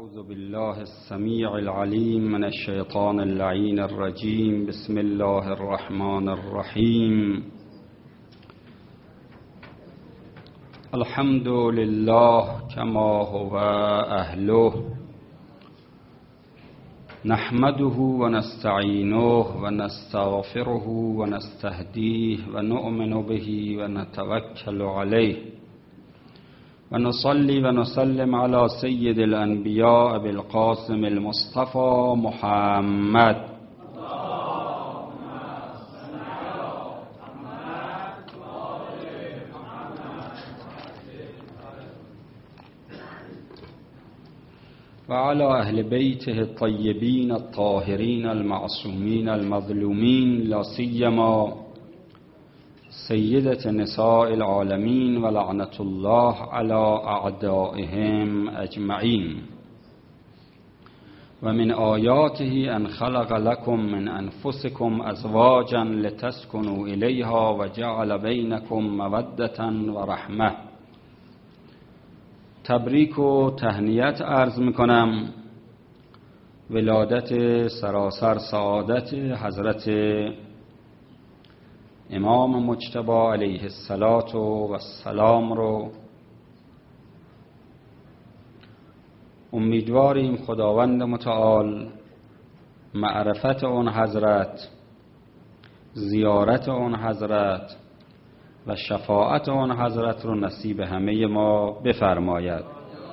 أعوذ بالله السميع العليم من الشيطان اللعين الرجيم. بسم الله الرحمن الرحيم. الحمد لله كما هو أهله، نحمده ونستعينه ونستغفره ونستهديه ونؤمن به ونتوكل عليه ونصلي ونسلم على سيد الأنبياء بالقاسم المصطفى محمد. وعلى أهل بيته الطيبين الطاهرين المعصومين المظلومين، لا سيما سيدة نساء العالمين، ولعنة الله على أعدائهم أجمعين. ومن آياته أن خلق لكم من أنفسكم أزواجا لتسكنوا إليها وجعل بينكم مودة ورحمة. تبریک و تهنیت عرض میکنم ولادت سراسر سعادت حضرت امام مجتبی علیه السلام رو. امیدواریم خداوند متعال معرفت اون حضرت، زیارت اون حضرت و شفاعت اون حضرت رو نصیب همه ما بفرماید.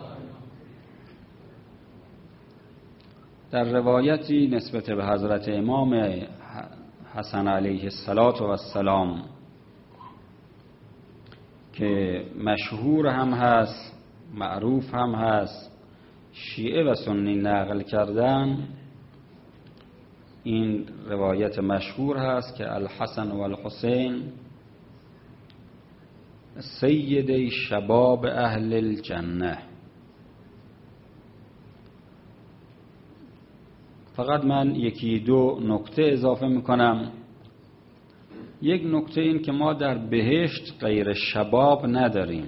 در روایتی نسبت به حضرت امام حسن علیه السلام که مشهور هم هست، معروف هم هست، شیعه و سنی نقل کردن، این روایت مشهور هست که الحسن و الحسین سیدی شباب اهل الجنه. فقط من یکی دو نکته اضافه میکنم. یک نکته این که ما در بهشت غیر شباب نداریم.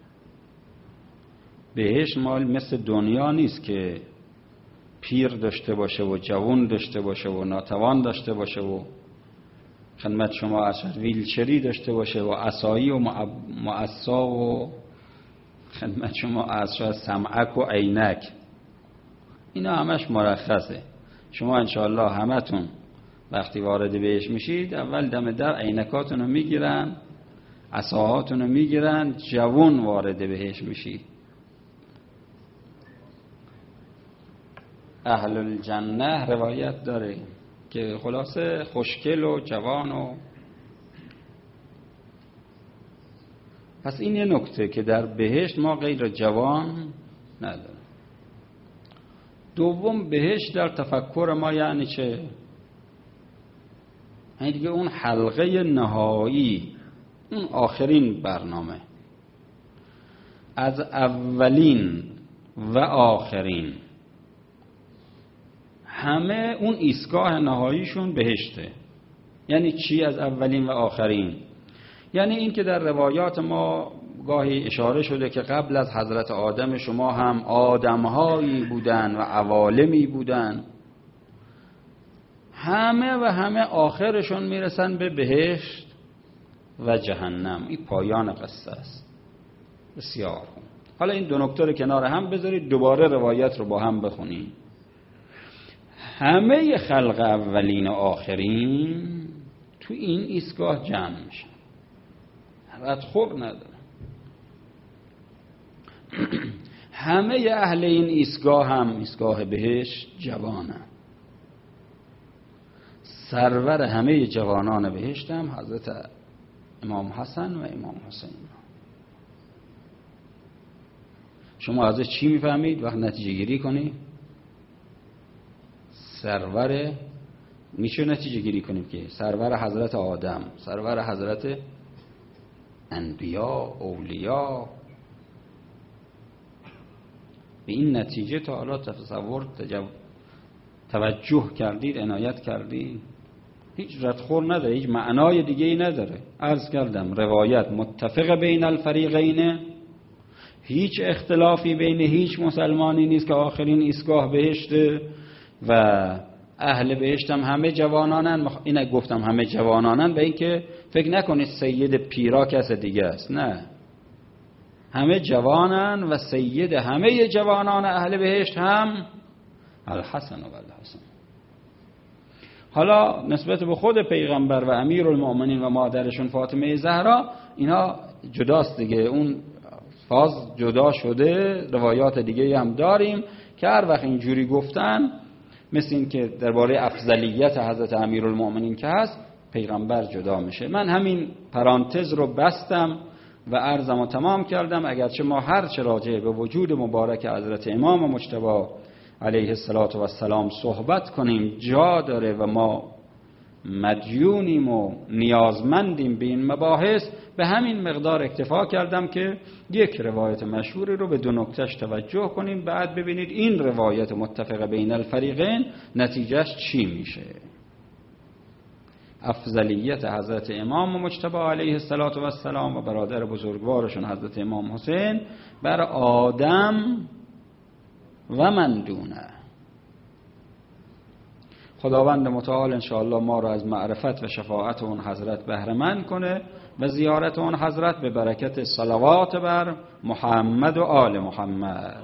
بهشت مال مثل دنیا نیست که پیر داشته باشه و جوان داشته باشه و ناتوان داشته باشه و خدمت شما ارشد ویلچری داشته باشه و عصایی و معصا و خدمت شما ارشد سمعک و عینک. اینا همش مرخصه. شما انشاءالله همتون وقتی وارد بهش میشید اول دم در عینکاتون رو میگیرن، عصاهاتون رو میگیرن، جوون وارد بهش میشید. اهل الجنه روایت داره که خلاصه خوشگل و جوان و پس این یه نکته که در بهشت ما غیر جوان نداریم. دوم، بهشت در تفکر ما یعنی چه؟ یعنی دیگه اون حلقه نهایی، اون آخرین برنامه، از اولین و آخرین همه اون ایستگاه نهاییشون بهشته. یعنی چی از اولین و آخرین؟ یعنی این که در روایات ما گاهی اشاره شده که قبل از حضرت آدم شما هم آدمهایی بودن و عوالمی بودن، همه آخرشون میرسن به بهشت و جهنم. این پایان قصه است. بسیار خوب. حالا این دو نکته رو کنار هم بذارید، دوباره روایت رو با هم بخونیم. همه خلق اولین و آخرین تو این ایستگاه جمع میشن، ردخور نداره. همه اهل این ایستگاه هم ایستگاه بهشت جوانن. سرور همه جوانان بهشت هم حضرت امام حسن و امام حسین. شما ازش چی میفهمید وقت نتیجه گیری کنید؟ سرور میشه نتیجه گیری کنیم که سرور حضرت آدم، سرور حضرت انبیا، اولیا. به این نتیجه تا حالا تصور توجه کردید، عنایت کردید؟ هیچ ردخور نداره، هیچ معنای دیگه ای نداره. عرض کردم روایت متفق بین الفریقین، هیچ اختلافی بین هیچ مسلمانی نیست که آخرین ایستگاه بهشته و اهل بهشت هم همه جوانانن. این گفتم همه جوانانن به این که فکر نکنید سید پیرا کس دیگه است، نه، همه جوانن و سید همه جوانان اهل بهشت هم الحسن و الحسن. حالا نسبت به خود پیغمبر و امیرالمؤمنین و مادرشون فاطمه زهرا اینا جداست دیگه، اون فاز جدا شده. روایات دیگه هم داریم که هر وقت اینجوری گفتن مثل این که درباره افضلیت حضرت امیرالمؤمنین که هست پیغمبر جدا میشه. من همین پرانتز رو بستم و عرضم رو تمام کردم. اگرچه ما هر چه راجع به وجود مبارک حضرت امام مجتبی علیه السلام صحبت کنیم جا داره و ما مدیونیم و نیازمندیم به این مباحث، به همین مقدار اکتفا کردم که یک روایت مشهوری رو به دو نکتهش توجه کنیم، بعد ببینید این روایت متفق بین الفریقین نتیجهش چی میشه. افضلیت حضرت امام مجتبی علیه السلام و برادر بزرگوارشون حضرت امام حسین بر آدم و من دونه. خداوند متعال انشاءالله ما را از معرفت و شفاعت اون حضرت بهره مند کنه و زیارت اون حضرت به برکت صلوات بر محمد و آل محمد.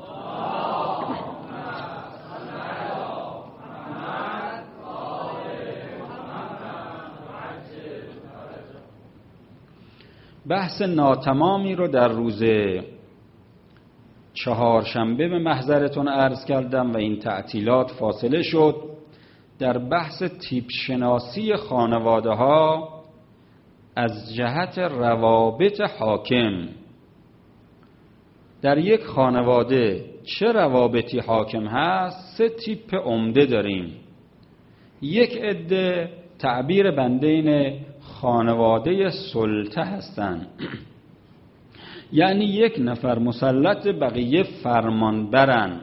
بحث ناتمامی رو در روز چهارشنبه به محضرتون عرض کردم و این تعطیلات فاصله شد. در بحث تیپ شناسی خانواده ها از جهت روابط حاکم، در یک خانواده چه روابطی حاکم هست؟ 3 تیپ عمده داریم. یک عده تعبیر بندین خانواده سلطه هستند، یعنی یک نفر مسلط بقیه فرمان برن.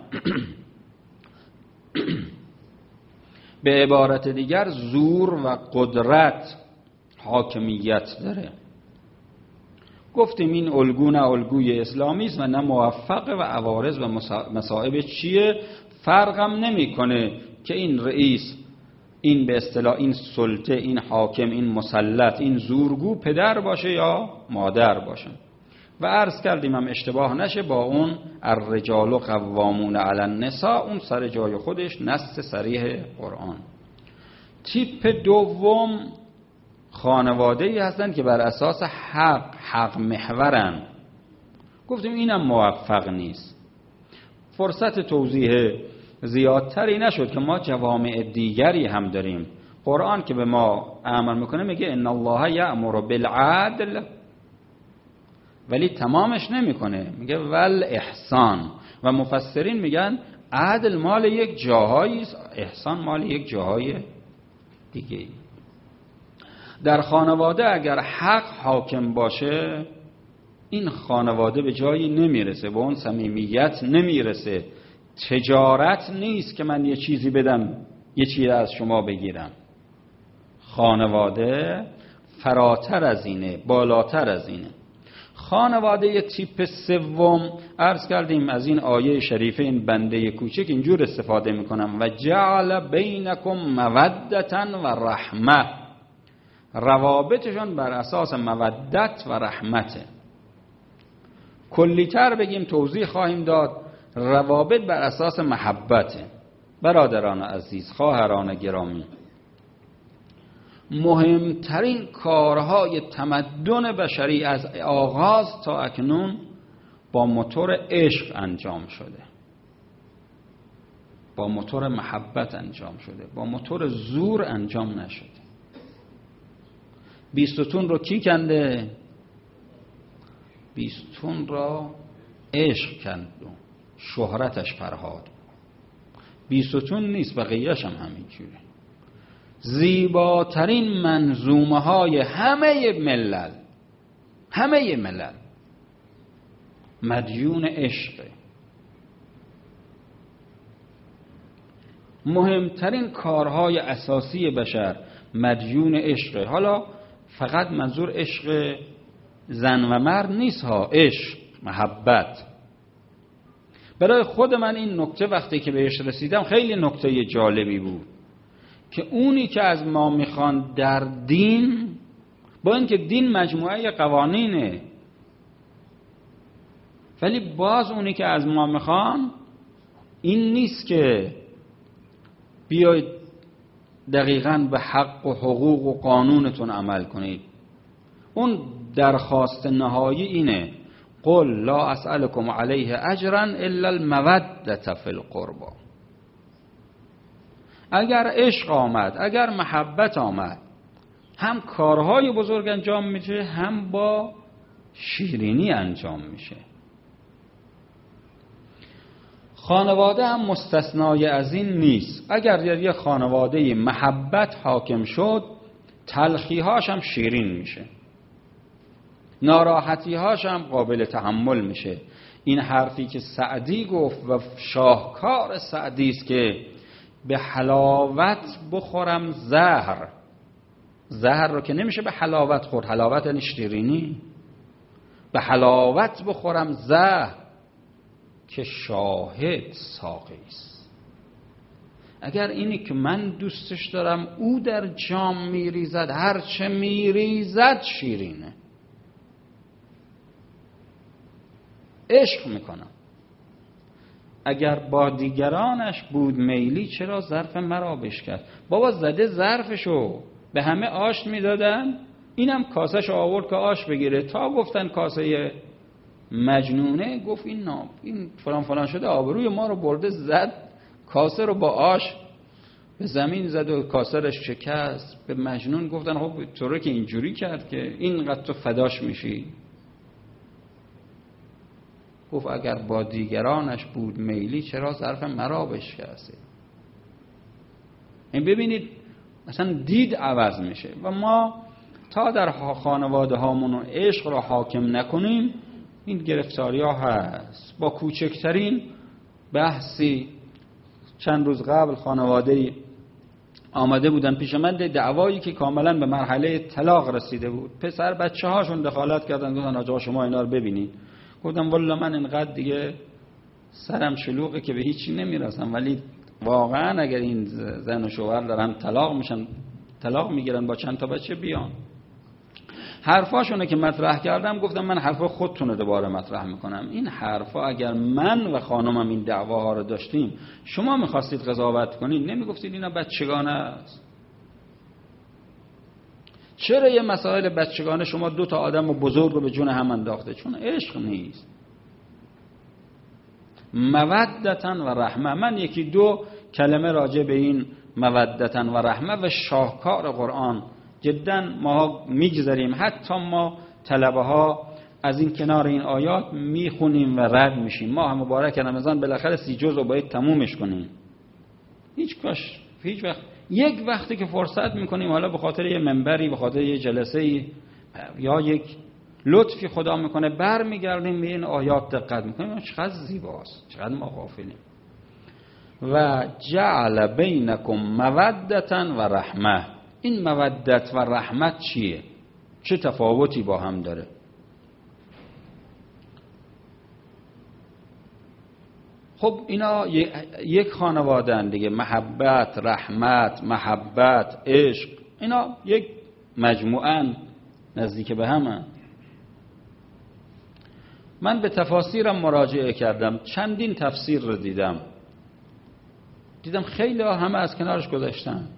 به عبارت دیگر زور و قدرت حاکمیت داره. گفتیم این الگو نه الگوی اسلامی است و نه موفق و عوارض و مصائب چیه فرقم نمیکنه که این رئیس، این به اصطلاح این سلطه، این حاکم، این مسلط، این زورگو پدر باشه یا مادر باشه. و عرض کردیم هم اشتباه نشه با اون الرجال قوامون علی النساء، اون سر جای خودش نص صریح قرآن. تیپ دوم خانواده‌ای هستند که بر اساس حق محورن. گفتیم اینم موفق نیست. فرصت توضیح زیادتری نشد که ما جوامع دیگری هم داریم. قرآن که به ما امر میکنه میگه ان الله یأمر بالعدل، ولی تمامش نمیکنه، میگه ول احسان. و مفسرین میگن عدل مال یک جاهایی است، احسان مال یک جاهای دیگه. در خانواده اگر حق حاکم باشه این خانواده به جایی نمیرسه، به اون صمیمیت نمیرسه. تجارت نیست که من یه چیزی بدم یه چیزی از شما بگیرم. خانواده فراتر از اینه، بالاتر از اینه. خانواده تیپ سوم عرض کردیم از این آیه شریفه این بنده کوچک اینجور استفاده میکنم و جعل بینکم مودتا و رحمه. روابطشون بر اساس مودت و رحمته. کلیتر بگیم توضیح خواهیم داد، روابط بر اساس محبته. برادران عزیز، خواهران گرامی، مهمترین کارهای تمدن بشری از آغاز تا اکنون با موتور عشق انجام شده، با موتور محبت انجام شده، با موتور زور انجام نشده. بیستون رو کی کنده؟ بیستون را عشق کند و شهرتش فرهاد. بیستون نیست، بقیه‌اش هم همینجوره. زیباترین منظومه های همه ملل مدیون عشق. مهمترین کارهای اساسی بشر مدیون عشق. حالا فقط منظور عشق زن و مرد نیست ها، عشق، محبت. برای خود من این نکته وقتی که بهش رسیدم خیلی نکته جالبی بود که اونی که از ما میخوان در دین، با اینکه دین مجموعه قوانینه، ولی باز اونی که از ما میخوان این نیست که بیاید دقیقاً به حق و حقوق و قانونتون عمل کنید. اون درخواست نهایی اینه: قل لا اسألكم علیه اجرا الا المودة فی القربى. اگر عشق آمد، اگر محبت آمد، هم کارهای بزرگ انجام میشه، هم با شیرینی انجام میشه. خانواده هم مستثنای از این نیست. اگر در یک خانواده محبت حاکم شد، تلخی‌هاش هم شیرین میشه، ناراحتی‌هاش هم قابل تحمل میشه. این حرفی که سعدی گفت و شاهکار سعدی است که به حلاوت بخورم زهر. زهر رو که نمیشه به حلاوت خورد، حلاوت یعنی شیرینی. به حلاوت بخورم زهر که شاهد ساقی است. اگر اینی که من دوستش دارم او در جام میریزد، هر چه میریزد شیرینه، عشق میکنم. اگر با دیگرانش بود میلی، چرا ظرف مرا بشکست؟ بابا زده ظرفشو، به همه آش میدادن، اینم کاسهشو آورد که آش بگیره. تا گفتن کاسه مجنونه، گفت این فلان فلان شده، آبروی ما رو برده، زد کاسه رو با آش به زمین زد و کاسه رش شکست. به مجنون گفتن خب تو رو که اینجوری کرد که اینقدر تو فداش میشی؟ گفت اگر با دیگرانش بود میلی، چرا ظرف مرا بشکسته؟ این ببینید مثلا دید عوض میشه. و ما تا در خانواده هامون عشق را حاکم نکنیم، این گرفتاری ها هست. با کوچکترین بحثی چند روز قبل خانواده‌ای آمده بودن پیش من، دعوایی که کاملا به مرحله طلاق رسیده بود. پسر بچه هاشون دخالت کردن، گفتن آقا شما اینا رو ببینید. گفتم والله من اینقدر دیگه سرم شلوغه که به هیچی نمیرسم، ولی واقعا اگر این زن و شوهر دارن طلاق میشن، طلاق میگیرن، با چند تا بچه بیان. حرفاشونه که مطرح کردم، گفتم من حرفا خودتون رو دوباره مطرح میکنم. این حرفا اگر من و خانمم این دعواها رو داشتیم، شما میخواستید قضاوت کنید، نمیگفتید اینا بچگانه است. چرا یه مسائل بچگانه شما دو تا آدم بزرگ رو به جون هم انداخته؟ چون عشق نیست. مودتن و رحمه. من یکی دو کلمه راجع به این مودتن و رحمه و شاهکار قرآن جدا ما میگذاریم. حتی ما طلبه ها از این کنار این آیات میخونیم و رد میشیم. ماه مبارک رمضان بالاخره 30 جزء رو باید تمومش کنیم. هیچ وقت یک وقتی که فرصت میکنیم، حالا به خاطر یه منبری، به خاطر یه جلسه یا یک لطفی خدا میکنه، برمیگردیم به این آیات دقت میکنیم. چقدر زیباست، چقدر ما غافلیم. و جعل بینکم مودتا و رحمه. این مودت و رحمت چیه؟ چه تفاوتی با هم داره؟ خب اینا یک خانواده اند دیگه. محبت، رحمت، محبت، عشق، اینا یک مجموعه نزدیک به هم. من به تفاسیرم مراجعه کردم، چندین تفسیر رو دیدم خیلی همه از کنارش گذاشتن.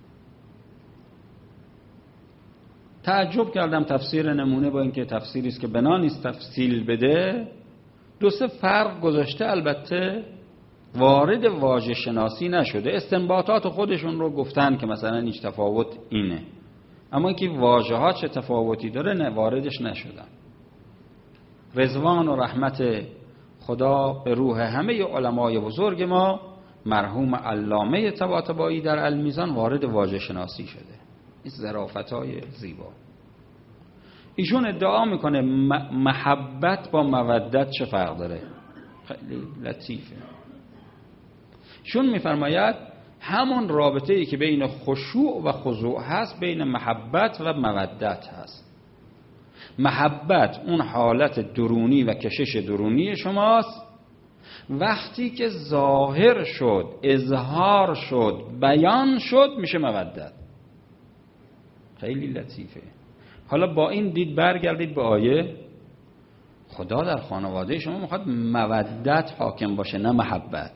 تعجب کردم. تفسیر نمونه با اینکه تفسیری است که بنا نیست تفصیل بده، دو سه فرق گذاشته. البته وارد واژه شناسی نشده، استنباطات خودشون رو گفتن که مثلا هیچ تفاوت اینه، اما اینکه واژه ها چه تفاوتی داره نه، واردش نشدن. رضوان و رحمت خدا به روح همه علمای بزرگ ما، مرحوم علامه طباطبایی در المیزان وارد واژه شناسی شده. این ظرافت‌های زیبا. ایشون ادعا میکنه محبت با مودت چه فرق داره. خیلی لطیفه. ایشون میفرماید همون رابطه‌ای که بین خشوع و خضوع هست، بین محبت و مودت هست. محبت اون حالت درونی و کشش درونی شماست وقتی که ظاهر شد، اظهار شد، بیان شد، میشه مودت. خیلی لطیفه. حالا با این دید برگردید به آیه. خدا در خانواده شما میخواد مودت حاکم باشه، نه محبت.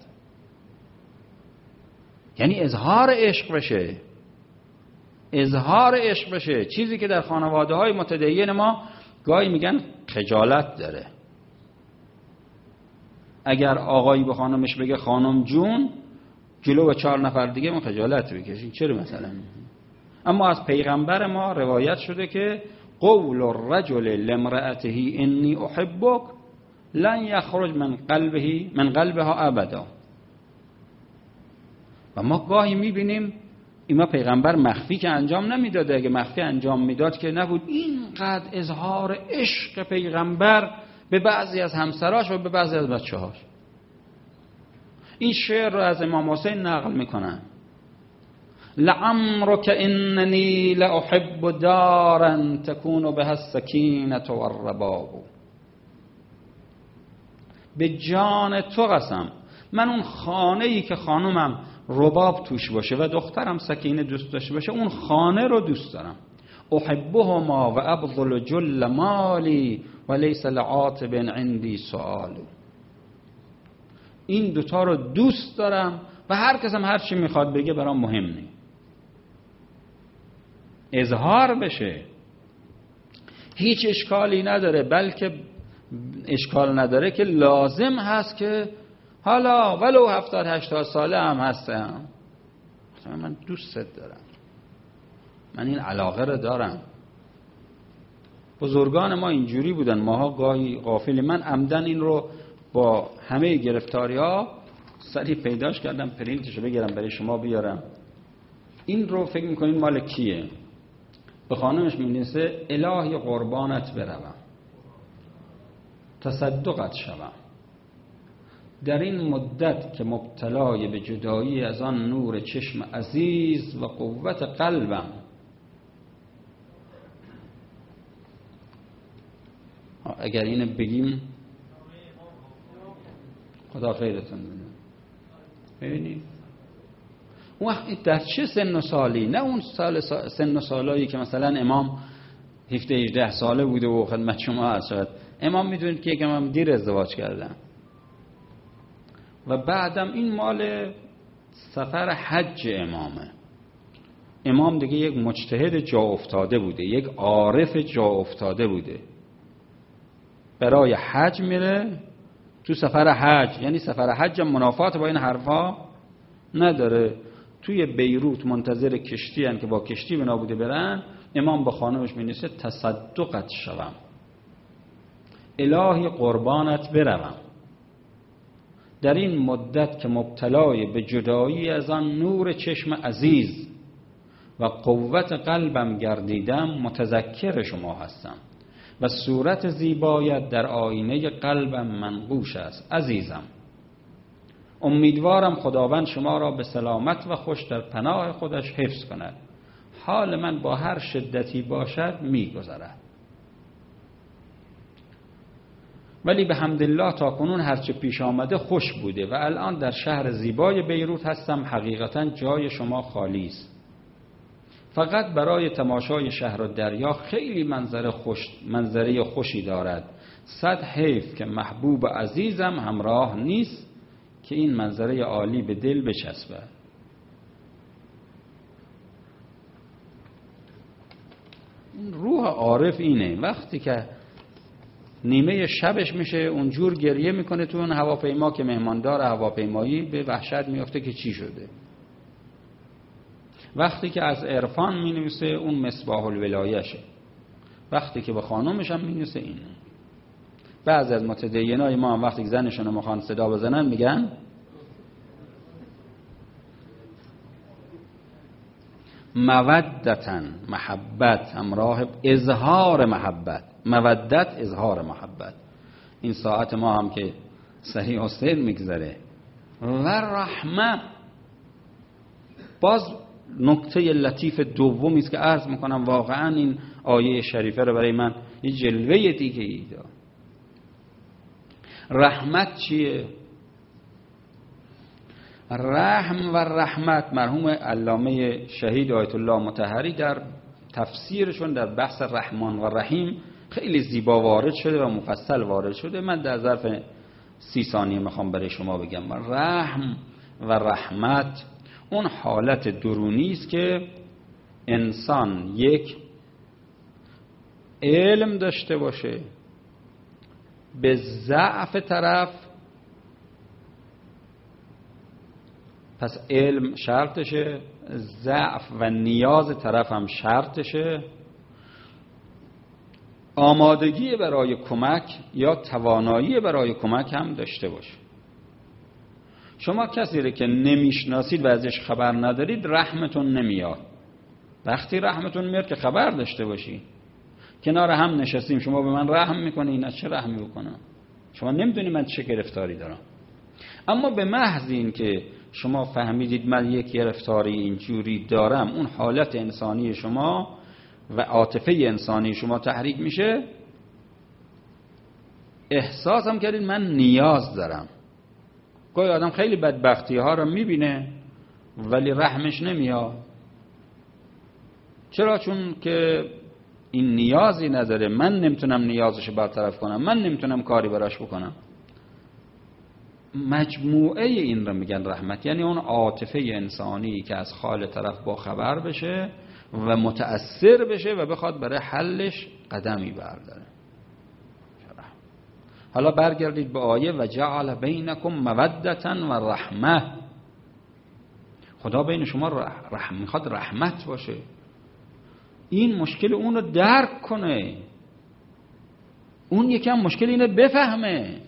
یعنی اظهار عشق بشه، اظهار عشق بشه. چیزی که در خانواده های متدین ما گاهی میگن خجالت داره. اگر آقایی به خانمش بگه خانم جون، جلو 4 نفر دیگه من خجالت بکشین. چرا مثلا؟ اما از پیغمبر ما روایت شده که قول الرجل لامرأته انی احبک لن یخرج من قلبها ابدا. و ما گاهی میبینیم اینا پیغمبر مخفی که انجام نمیداده. اگه مخفی انجام میداد که نبود اینقدر اظهار عشق پیغمبر به بعضی از همسراش و به بعضی از بچه‌هاش. این شعر رو از امام حسین نقل میکنن: لعمرک اننی لاحب دارا تکون بها السکینة والرباب. به جان تو قسم، من اون خانه‌ای که خانومم رباب توش باشه و دخترم سکینه دوست داشته باشه، اون خانه رو دوست دارم. احبهما و ابذل جل مالی و لیس لعاتب عندی سؤال. این دوتا رو دوست دارم و هر کس هم هر چی میخواد بگه برام مهم نیست. اظهار بشه، هیچ اشکالی نداره. بلکه اشکال نداره که لازم هست که حالا ولو 70-80 ساله هم هستم، من دوستت دارم، من این علاقه رو دارم. بزرگان ما اینجوری بودن، ماها گاهی غافلی. من عمدن این رو با همه گرفتاری ها سریع پیداش کردم، پرینتشو بگیرم برای شما بیارم. این رو فکر میکنین مال کیه؟ به خانمش می‌نویسه الهی قربانت بروم، تصدقت شوم، در این مدت که مبتلای به جدایی از آن نور چشم عزیز و قوت قلبم. اگر اینو بگیم خدا خیرتون بده. ببینید اون وقت در چه سن و سالی، نه اون سن و سالایی که مثلا امام 17-18 ساله بوده و خدمت شما هست. امام میدونید که یکم دیر ازدواج کردن و بعدم این مال سفر حج امامه. امام دیگه یک مجتهد جا افتاده بوده، یک عارف جا افتاده بوده، برای حج میره. تو سفر حج، یعنی سفر حج منافات با این حرفا نداره. توی بیروت منتظر کشتی هن که با کشتی بنا بوده برن. امام با خانمش می‌نویسه تصدقت شوم، الهی قربانت بروم، در این مدت که مبتلای به جدایی از آن نور چشم عزیز و قوت قلبم گردیدم، متذکر شما هستم و صورت زیبایت در آینه قلبم منقوش است. عزیزم، امیدوارم خداوند شما را به سلامت و خوش در پناه خودش حفظ کند. حال من با هر شدتی باشد می‌گذرد، ولی به حمدالله تا کنون هرچه پیش آمده خوش بوده و الان در شهر زیبای بیروت هستم. حقیقتا جای شما خالی است. فقط برای تماشای شهر و دریا خیلی منظره خوشی دارد. صد حیف که محبوب عزیزم همراه نیست که این منظره عالی به دل بچسبد. روح عارف اینه، وقتی که نیمه شبش میشه اونجور گریه میکنه تو اون هواپیما که مهماندار هواپیمایی، به وحشت میافته که چی شده. وقتی که از عرفان مینویسه اون مصباح الولایشه، وقتی که به خانومش هم مینویسه این. بعضی از متدینای ما هم وقتی که زنشون رو میخوان صدا بزنن میگن مودتن، محبت همراه اظهار محبت. مودت اظهار محبت. این ساعت ما هم که صحیح و سیر میگذره. و رحمه، باز نکته لطیف دومی است که عرض میکنم. واقعا این آیه شریفه رو برای من یه جلوه دیگه ای داد. رحمت چیه؟ رحم و رحمت، مرحوم علامه شهید آیت الله مطهری در تفسیرشون در بحث رحمان و رحیم خیلی زیبا وارد شده و مفصل وارد شده. من در ظرف 30 ثانیه میخوام برای شما بگم. رحم و رحمت اون حالت درونی است که انسان یک علم داشته باشه به ضعف طرف، پس علم شرطشه، ضعف و نیاز طرف هم شرطشه، آمادگی برای کمک یا توانایی برای کمک هم داشته باشه. شما کسی رو که نمیشناسید و ازش خبر ندارید رحمتون نمیاد. وقتی رحمتون میاد که خبر داشته باشی. کنار هم نشستیم، شما به من رحم میکنی، این از چه رحمی بکنم؟ شما نمیدونی من چه گرفتاری دارم. اما به محض این که شما فهمیدید من یک گرفتاری اینجوری دارم، اون حالت انسانی شما و عاطفه انسانی شما تحریک میشه، احساس هم کردید من نیاز دارم. گاهی آدم خیلی بدبختی ها رو میبینه ولی رحمش نمیاد. چرا؟ چون که این نیازی نداره، من نمیتونم نیازش برطرف کنم، من نمیتونم کاری براش بکنم. مجموعه این رو میگن رحمت، یعنی اون عاطفه انسانی که از حال طرف با خبر بشه و متأثر بشه و بخواد برای حلش قدمی برداره. حالا برگردید به آیه و جعل بینکم مودة و رحمه. خدا بین شما میخواد رحمت باشه. این مشکل اون رو درک کنه، اون یکم مشکل اینو بفهمه.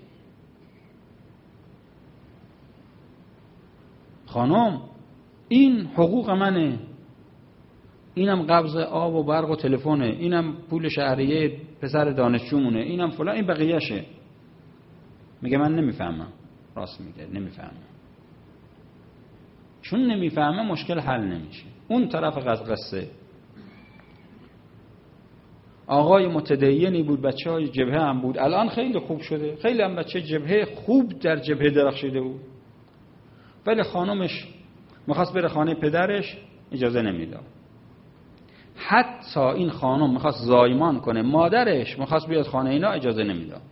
خانم این حقوق منه، اینم قبض آب و برق و تلفنه، اینم پول شهریه پسر دانشجومونه، اینم فلان، این بقیه‌شه. میگه من نمیفهمم. راست میگه، نمیفهمم. چون نمیفهمه مشکل حل نمیشه. اون طرف قصه آقای متدینی بود، بچه‌های جبهه هم بود، الان خیلی خوب شده، خیلی هم بچه جبهه خوب در جبهه درخشیده بود، ولی خانمش میخواست بره خانه پدرش، اجازه نمیداد. حتی این خانم میخواست زایمان کنه، مادرش میخواست بیاد خانه اینا، اجازه نمیداد.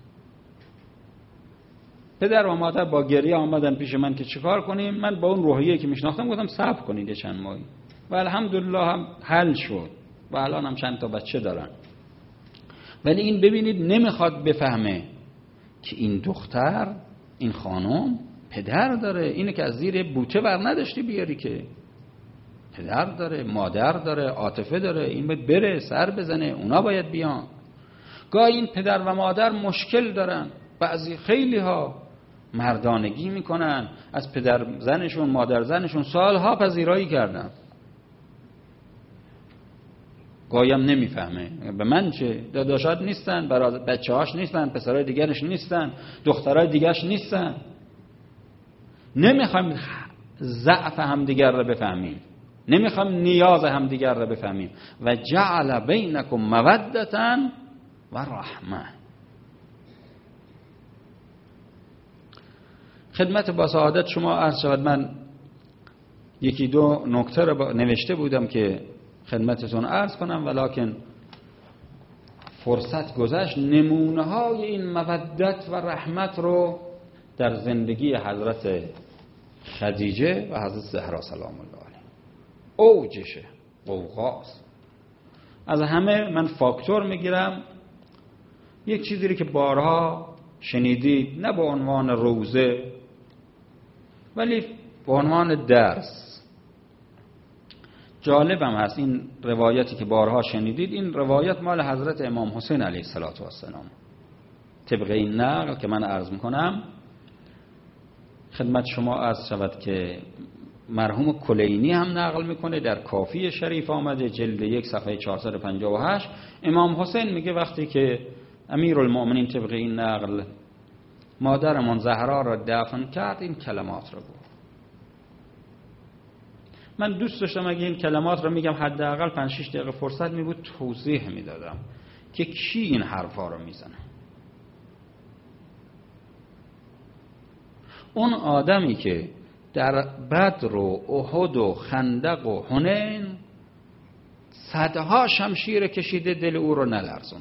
پدر و مادر با گریه آمدن پیش من که چیکار کنیم. من با اون روحیه‌ای که میشناختم گفتم صبر کنید چند ماهی، و الحمدلله هم حل شد و الان هم چند تا بچه دارن. ولی این ببینید نمیخواد بفهمه که این دختر، این خانم پدر داره، اینه که از زیر بوته بر نداشتی بیاری، که پدر داره، مادر داره، عاطفه داره، این باید بره سر بزنه، اونا باید بیان. گاهی این پدر و مادر مشکل دارن، بعضی خیلی ها مردانگی میکنن، از پدر زنشون مادر زنشون سالها پذیرایی کردن، گاهی هم نمیفهمه به من چه، داداشات نیستن، برای بچه‌هاش نیستن، پسرای دیگرش نیستن، دخترای دیگرش نیستن. نمیخوایم ضعف همدیگر رو بفهمیم، نمیخوایم نیاز همدیگر رو بفهمیم. و جعل بینکم مودة و رحمه. خدمت با سعادت شما عرض شود، من یکی دو نکته رو نوشته بودم که خدمتتون عرض کنم، ولکن فرصت گذشت. نمونه های این مودت و رحمت رو در زندگی حضرت خدیجه و حضرت زهرا سلام الله علیها اوجشه، قوقاست. از همه من فاکتور میگیرم یک چیزی که بارها شنیدید، نه به عنوان روزه ولی به عنوان درس. جالبم هست این روایتی که بارها شنیدید، این روایت مال حضرت امام حسین علیه السلام. طبق این نقل که من عرض میکنم خدمت شما عرض شود که مرحوم کلینی هم نقل میکنه، در کافی شریف آمده جلد 1 صفحه 458. امام حسین میگه وقتی که امیرالمؤمنین طبق این نقل مادرمان زهرا را دفن کرد، این کلمات را گفت. من دوست داشتم اگه این کلمات را میگم حداقل 5-6 دقیقه فرصت میبود توضیح میدادم که کی این حرفا رو میزنه. اون آدمی که در بدر و احد و خندق و حنین صدها شمشیر کشیده، دل او رو نلرزونده.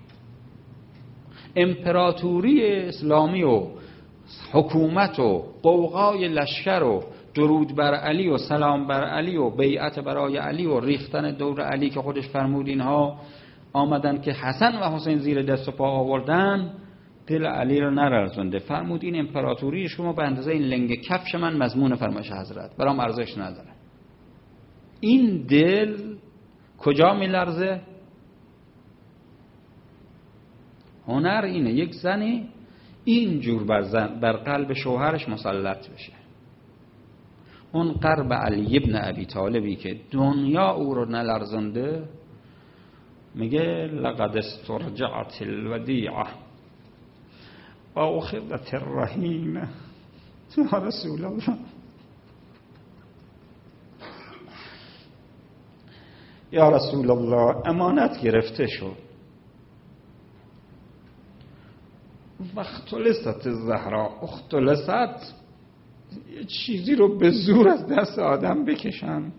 امپراتوری اسلامی و حکومت و قوقای لشکر و درود بر علی و سلام بر علی و بیعت برای علی و ریختن دور علی که خودش فرمود اینها آمدن که حسن و حسین زیر دست و پا آوردن، دل علی رو نلرزونده. فرمود این امپراتوری شما به اندازه این لنگ کفش من مضمون فرمایش حضرت، برام ارزش نداره. این دل کجا میلرزه؟ هنر اینه یک زنی اینجور بر قلب شوهرش مسلط بشه. اون قلب علی ابن ابی طالبی که دنیا او رو نلرزنده، میگه لقد استرجعت الودیعه و اخذت الرهینه یا رسول الله، یا رسول الله امانت گرفته شد. واختلست الزهراء، اختلست یه چیزی رو به زور از دست آدم بکشن.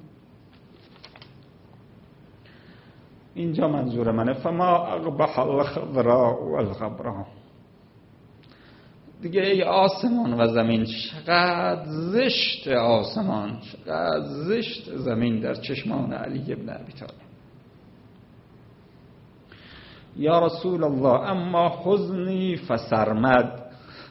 اینجا منظور منه فما اقبح الخضراء والغبراء. دیگه ای آسمان و زمین، چقدر زشت آسمان، چقدر زشت زمین در چشمان علی ابن ابی طالب. یا رسول الله اما حزنی فسرمد.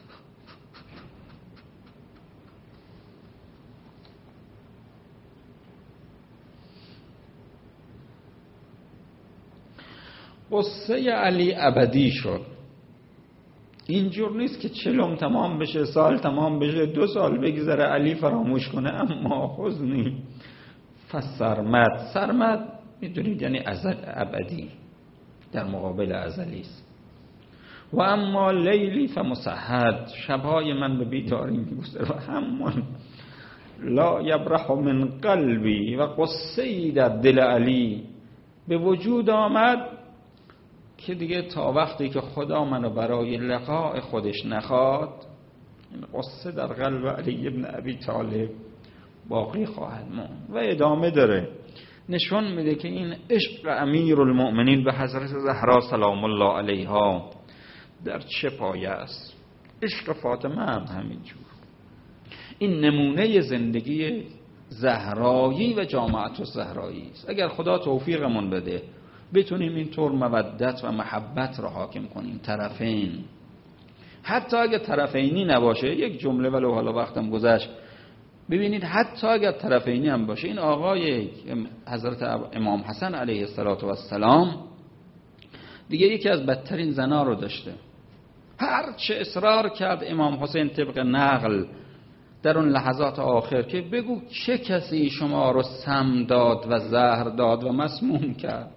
قصه علی ابدی شد. اینجور نیست که 40 تمام بشه، سال تمام بشه، 2 سال بگذره علی فراموش کنه. اما حزنی فسرمد. سرمد میدونید یعنی ازل، ابدی در مقابل ازلی است. و اما لیلی فمسحد، شبهای من به بیداری میگذره و همون لا یبرح من قلبی. و قصه‌ای در دل علی به وجود آمد که دیگه تا وقتی که خدا منو برای لقاء خودش نخواد، این قصه در قلب علی ابن ابی طالب باقی خواهد موند. و ادامه داره، نشون میده که این عشق امیرالمؤمنین به حضرت زهرا سلام الله علیها در چه پایه است. عشق فاطمه هم همینجور. این نمونه زندگی زهرایی و جامعت الزهرایی است. اگر خدا توفیقمون بده بتونیم اینطور مودت و محبت را حاکم کنیم طرفین، حتی اگر طرفینی نباشه، یک جمله ولو حالا وقتم گذشت، ببینید حتی اگر طرفینی هم باشه، این آقای حضرت امام حسن علیه السلام دیگه یکی از بدترین زنا رو داشته. هر چه اصرار کرد امام حسین طبق نقل در اون لحظات آخر که بگو چه کسی شما رو سم داد و زهر داد و مسموم کرد،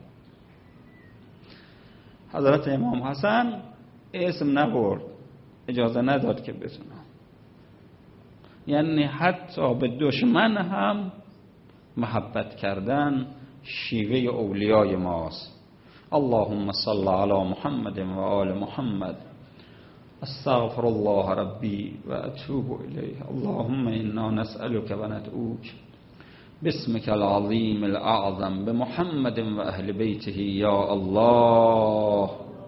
حضرت امام حسن اسم نبرد، اجازه نداد که بتونه. یعنی حتی به دشمن هم محبت کردن شیوه اولیای ماست. اللهم صل علی محمد و آل محمد. استغفر الله ربی و اتوب الیه. اللهم انا نسألك و ندعوک باسمك العظیم الاعظم بمحمد و اهل بیته یا الله.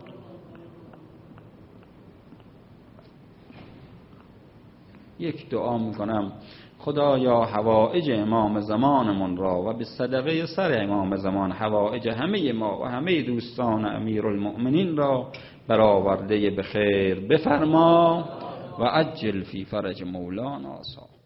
یک دعا میکنم، خدایا حوائج امام زمانمون را و به صدقه سر امام زمان حوائج همه ما و همه دوستان امیرالمؤمنین را برآورده به خیر بفرما و عجل فی فرج مولانا صاحب.